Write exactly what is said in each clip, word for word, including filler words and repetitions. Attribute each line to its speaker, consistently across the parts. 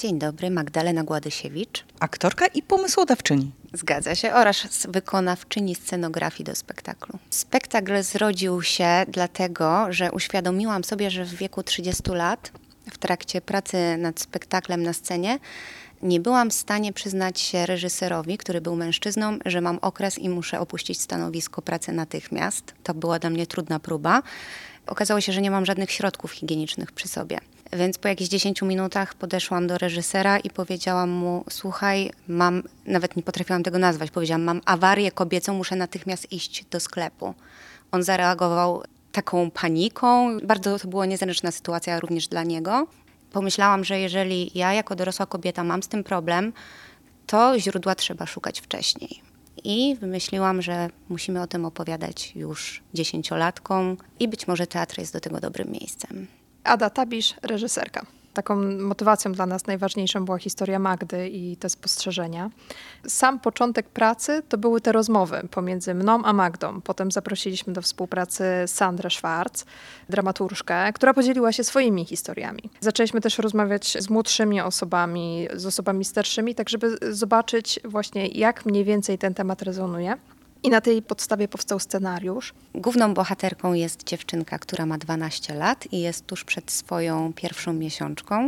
Speaker 1: Dzień dobry, Magdalena Gładysiewicz.
Speaker 2: Aktorka i pomysłodawczyni.
Speaker 1: Zgadza się, oraz wykonawczyni scenografii do spektaklu. Spektakl zrodził się dlatego, że uświadomiłam sobie, że w wieku trzydziestu lat, w trakcie pracy nad spektaklem na scenie, nie byłam w stanie przyznać się reżyserowi, który był mężczyzną, że mam okres i muszę opuścić stanowisko pracy natychmiast. To była dla mnie trudna próba. Okazało się, że nie mam żadnych środków higienicznych przy sobie. Więc po jakichś dziesięciu minutach podeszłam do reżysera i powiedziałam mu: słuchaj, mam, nawet nie potrafiłam tego nazwać, powiedziałam, mam awarię kobiecą, muszę natychmiast iść do sklepu. On zareagował taką paniką. Bardzo to była niezręczna sytuacja również dla niego. Pomyślałam, że jeżeli ja jako dorosła kobieta mam z tym problem, to źródła trzeba szukać wcześniej. I wymyśliłam, że musimy o tym opowiadać już dziesięciolatkom i być może teatr jest do tego dobrym miejscem.
Speaker 3: Ada Tabisz, reżyserka. Taką motywacją dla nas najważniejszą była historia Magdy i te spostrzeżenia. Sam początek pracy to były te rozmowy pomiędzy mną a Magdą. Potem zaprosiliśmy do współpracy Sandrę Schwarz, dramaturżkę, która podzieliła się swoimi historiami. Zaczęliśmy też rozmawiać z młodszymi osobami, z osobami starszymi, tak żeby zobaczyć właśnie, jak mniej więcej ten temat rezonuje. I na tej podstawie powstał scenariusz.
Speaker 1: Główną bohaterką jest dziewczynka, która ma dwanaście lat i jest tuż przed swoją pierwszą miesiączką.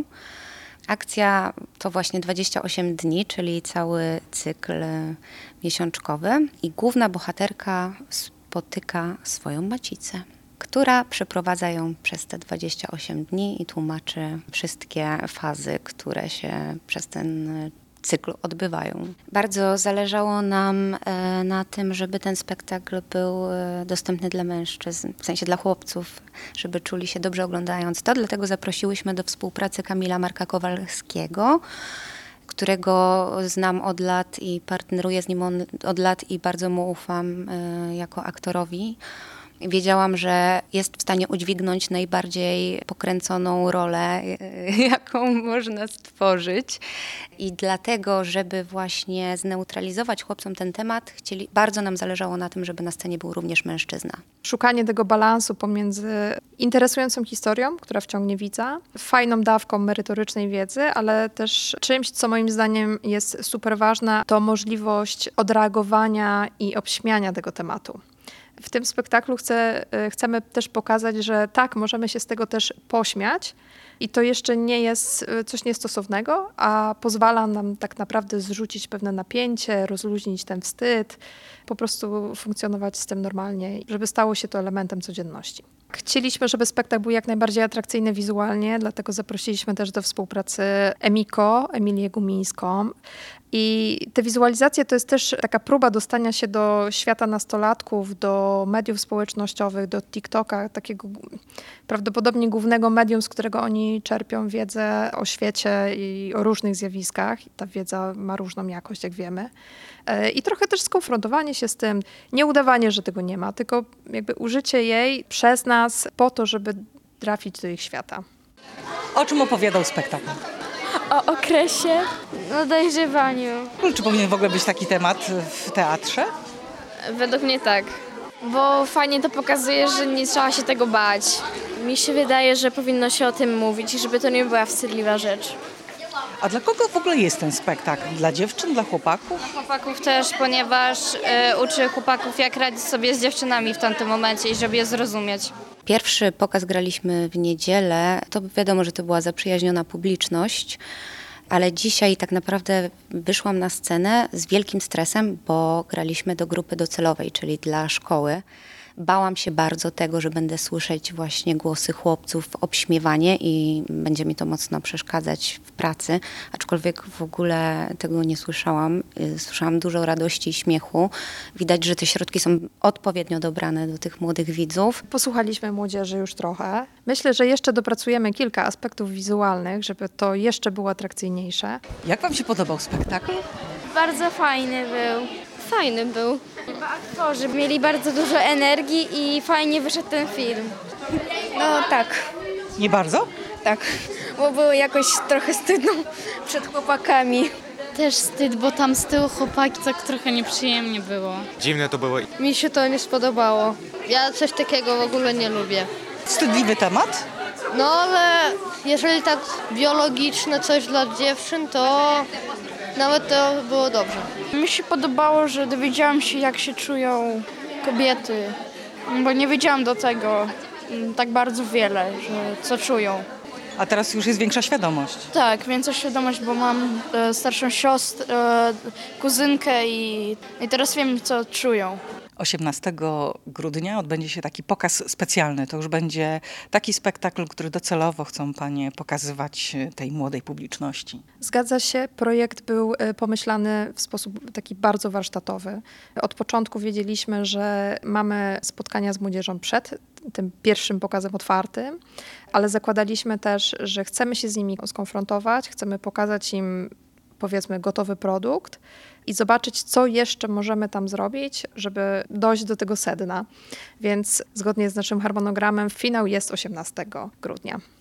Speaker 1: Akcja to właśnie dwadzieścia osiem dni, czyli cały cykl miesiączkowy. I główna bohaterka spotyka swoją macicę, która przeprowadza ją przez te dwadzieścia osiem dni i tłumaczy wszystkie fazy, które się przez ten cyklu odbywają. Bardzo zależało nam e, na tym, żeby ten spektakl był e, dostępny dla mężczyzn, w sensie dla chłopców, żeby czuli się dobrze oglądając to. Dlatego zaprosiłyśmy do współpracy Kamila Marka Kowalskiego, którego znam od lat i partneruję z nim on, od lat i bardzo mu ufam e, jako aktorowi. Wiedziałam, że jest w stanie udźwignąć najbardziej pokręconą rolę, jaką można stworzyć. I dlatego, żeby właśnie zneutralizować chłopcom ten temat, chcieli, bardzo nam zależało na tym, żeby na scenie był również mężczyzna.
Speaker 3: Szukanie tego balansu pomiędzy interesującą historią, która wciągnie widza, fajną dawką merytorycznej wiedzy, ale też czymś, co moim zdaniem jest super ważne, to możliwość odreagowania i obśmiania tego tematu. W tym spektaklu chcę, chcemy też pokazać, że tak, możemy się z tego też pośmiać i to jeszcze nie jest coś niestosownego, a pozwala nam tak naprawdę zrzucić pewne napięcie, rozluźnić ten wstyd, po prostu funkcjonować z tym normalnie, żeby stało się to elementem codzienności. Chcieliśmy, żeby spektakl był jak najbardziej atrakcyjny wizualnie, dlatego zaprosiliśmy też do współpracy Emiko, Emilię Gumińską. I te wizualizacje to jest też taka próba dostania się do świata nastolatków, do mediów społecznościowych, do TikToka, takiego prawdopodobnie głównego medium, z którego oni czerpią wiedzę o świecie i o różnych zjawiskach. I ta wiedza ma różną jakość, jak wiemy. I trochę też skonfrontowanie się z tym, nie udawanie, że tego nie ma, tylko jakby użycie jej przez nas po to, żeby trafić do ich świata.
Speaker 2: O czym opowiadał spektakl?
Speaker 4: O okresie, no dojrzewaniu.
Speaker 2: Czy powinien w ogóle być taki temat w teatrze?
Speaker 4: Według mnie tak, bo fajnie to pokazuje, że nie trzeba się tego bać. Mi się wydaje, że powinno się o tym mówić i żeby to nie była wstydliwa rzecz.
Speaker 2: A dla kogo w ogóle jest ten spektakl? Dla dziewczyn, dla chłopaków?
Speaker 4: Dla chłopaków też, ponieważ y, uczy chłopaków, jak radzić sobie z dziewczynami w tamtym momencie i żeby je zrozumieć.
Speaker 1: Pierwszy pokaz graliśmy w niedzielę. To wiadomo, że to była zaprzyjaźniona publiczność, ale dzisiaj tak naprawdę wyszłam na scenę z wielkim stresem, bo graliśmy do grupy docelowej, czyli dla szkoły. Bałam się bardzo tego, że będę słyszeć właśnie głosy chłopców, obśmiewanie i będzie mi to mocno przeszkadzać w pracy, aczkolwiek w ogóle tego nie słyszałam. Słyszałam dużo radości i śmiechu. Widać, że te środki są odpowiednio dobrane do tych młodych widzów.
Speaker 3: Posłuchaliśmy młodzieży już trochę. Myślę, że jeszcze dopracujemy kilka aspektów wizualnych, żeby to jeszcze było atrakcyjniejsze.
Speaker 2: Jak wam się podobał spektakl?
Speaker 4: Bardzo fajny był. Fajny był. Aktorzy mieli bardzo dużo energii i fajnie wyszedł ten film.
Speaker 5: No tak,
Speaker 2: Nie bardzo?
Speaker 5: tak, bo było jakoś trochę stydno przed chłopakami.
Speaker 6: Też wstyd, bo tam z tyłu chłopaki tak trochę nieprzyjemnie było.
Speaker 7: Dziwne to było.
Speaker 5: Mi się to nie spodobało. Ja coś takiego w ogóle nie lubię.
Speaker 2: Wstydliwy temat?
Speaker 7: No ale jeżeli tak biologiczne coś dla dziewczyn, to nawet to było dobrze.
Speaker 8: Mi się podobało, że dowiedziałam się, jak się czują kobiety, bo nie wiedziałam do tego mm, tak bardzo wiele, że co czują.
Speaker 2: A teraz już jest większa świadomość.
Speaker 8: Tak, większa świadomość, bo mam e, starszą siostrę, e, kuzynkę i, i teraz wiem, co czują.
Speaker 2: osiemnastego grudnia odbędzie się taki pokaz specjalny. To już będzie taki spektakl, który docelowo chcą panie pokazywać tej młodej publiczności.
Speaker 3: Zgadza się, projekt był y, pomyślany w sposób taki bardzo warsztatowy. Od początku wiedzieliśmy, że mamy spotkania z młodzieżą przed tym pierwszym pokazem otwartym, ale zakładaliśmy też, że chcemy się z nimi skonfrontować, chcemy pokazać im, powiedzmy, gotowy produkt i zobaczyć, co jeszcze możemy tam zrobić, żeby dojść do tego sedna. Więc zgodnie z naszym harmonogramem finał jest osiemnastego grudnia.